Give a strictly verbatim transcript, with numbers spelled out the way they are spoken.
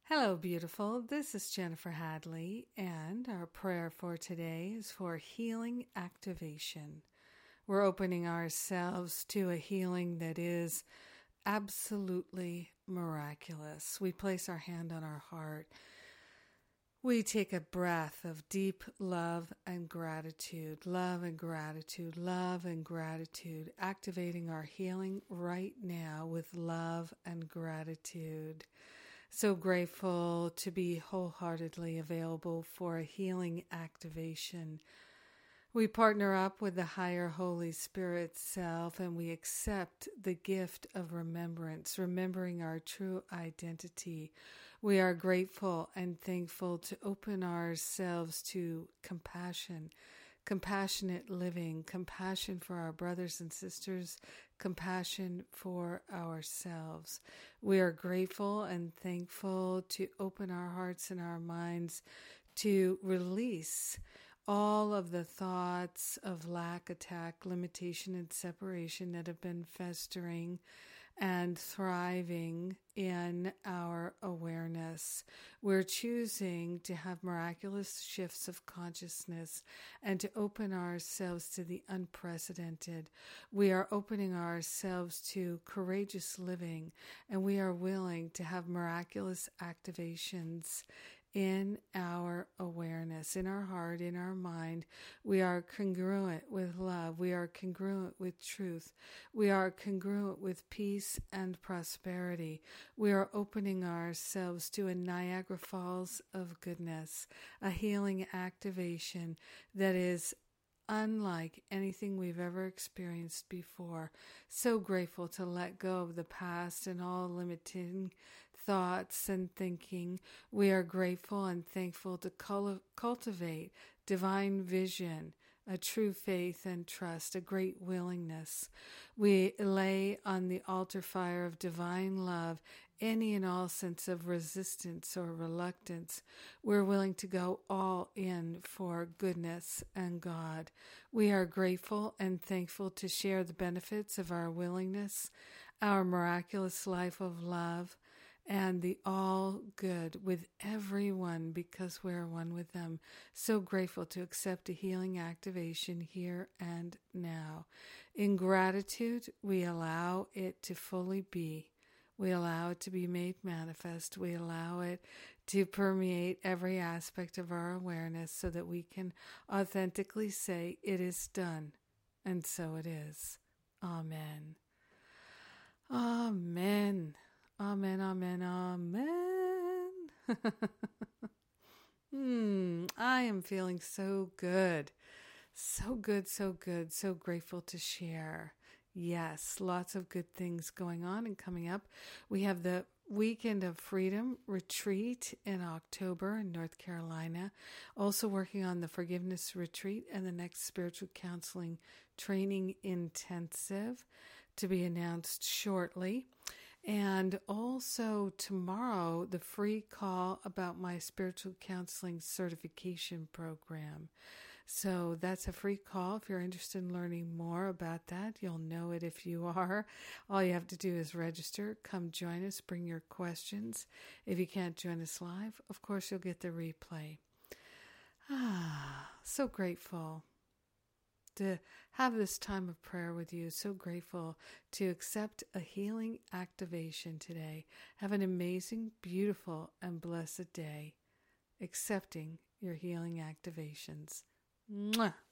Hello, beautiful. This is Jennifer Hadley, and our prayer for today is for healing activation. We're opening ourselves to a healing that is absolutely miraculous. We place our hand on our heart. We take a breath of deep love and gratitude, love and gratitude, love and gratitude, activating our healing right now with love and gratitude. So grateful to be wholeheartedly available for a healing activation. We partner up with the higher Holy Spirit self and we accept the gift of remembrance, remembering our true identity. We are grateful and thankful to open ourselves to compassion, compassionate living, compassion for our brothers and sisters, compassion for ourselves. We are grateful and thankful to open our hearts and our minds to release all of the thoughts of lack, attack, limitation, and separation that have been festering and thriving in our awareness. We're choosing to have miraculous shifts of consciousness and to open ourselves to the unprecedented. We are opening ourselves to courageous living, and we are willing to have miraculous activations in our awareness, in our heart, in our mind. We are congruent with love. We are congruent with truth. We are congruent with peace and prosperity. We are opening ourselves to a Niagara Falls of goodness, a healing activation that is unlike anything we've ever experienced before. So grateful to let go of the past and all limiting thoughts and thinking. We are grateful and thankful to cul- cultivate divine vision, a true faith and trust, a great willingness. We lay on the altar fire of divine love any and all sense of resistance or reluctance. We're willing to go all in for goodness and God. We are grateful and thankful to share the benefits of our willingness, our miraculous life of love, and the all good with everyone because we're one with them. So grateful to accept a healing activation here and now. In gratitude, we allow it to fully be. We allow it to be made manifest. We allow it to permeate every aspect of our awareness so that we can authentically say, it is done. And so it is. Amen. Amen. Amen, amen, amen. hmm, I am feeling so good. So good, so good, so grateful to share. Yes, lots of good things going on and coming up. We have the Weekend of Freedom Retreat in October in North Carolina. Also working on the Forgiveness Retreat and the next Spiritual Counseling Training Intensive to be announced shortly. And also tomorrow, the free call about my spiritual counseling certification program. So that's a free call. If you're interested in learning more about that, you'll know it if you are. All you have to do is register. Come join us. Bring your questions. If you can't join us live, of course, you'll get the replay. Ah, so grateful to have this time of prayer with you. So grateful to accept a healing activation today. Have an amazing, beautiful, and blessed day accepting your healing activations. Mwah.